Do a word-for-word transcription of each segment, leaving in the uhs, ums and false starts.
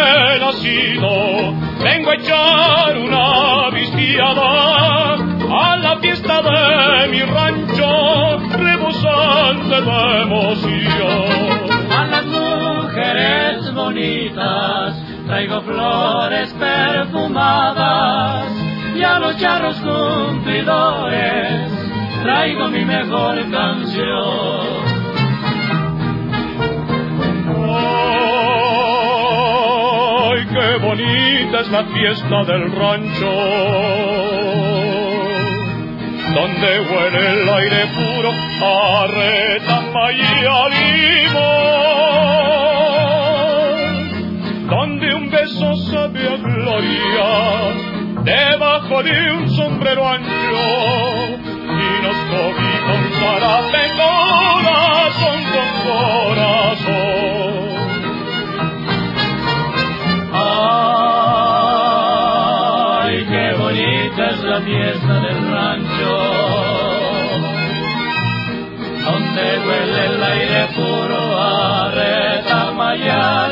he nacido, vengo a echar una vistiada a la fiesta de mi rancho, rebosante de emoción. A las mujeres bonitas traigo flores perfumadas, y a los charros cumplidores traigo mi mejor canción. ¡Ay, qué bonita es la fiesta del rancho! Donde huele el aire puro a retama y a limón, donde un beso sabe a gloria debajo de un sombrero ancho, y nos cobija un zarape corazón con corazón. Ay, qué bonita es la fiesta del rancho, donde huele el aire puro a retama y a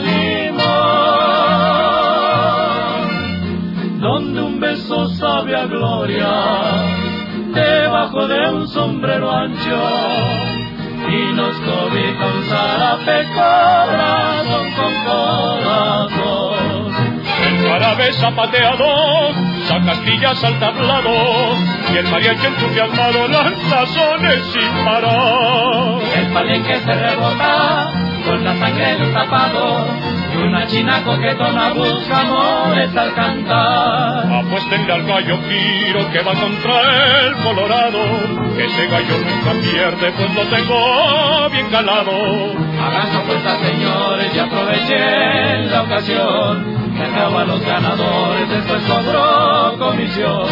limón, donde un beso sabe a gloria debajo de un sombrero ancho, y nos cobija un zarape corazón con corazón. El jarabe zapateado saca astillas al tablado, y el mariachi entusiasmado lanza sones sin parar. El palenque se rebota con la sangre en un tapado, y una china coquetona busca amores al cantar. Apuéstenle al gallo Quiro que va contra el Colorado, que ese gallo nunca pierde, pues lo tengo bien calado. Hagan su apuesta, señores, y aprovechen la ocasión, que acaba a los ganadores, después cobró comisión.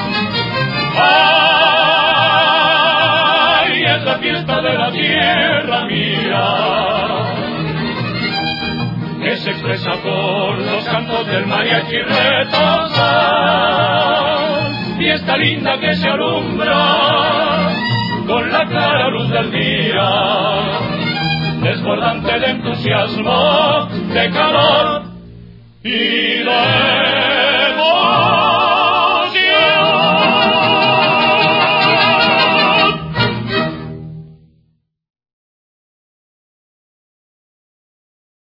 ¡Ay, es la fiesta de la tierra mía, que se expresa por los cantos del mariachi retozar! Fiesta linda que se alumbra con la clara luz del día, desbordante de entusiasmo, de calor y de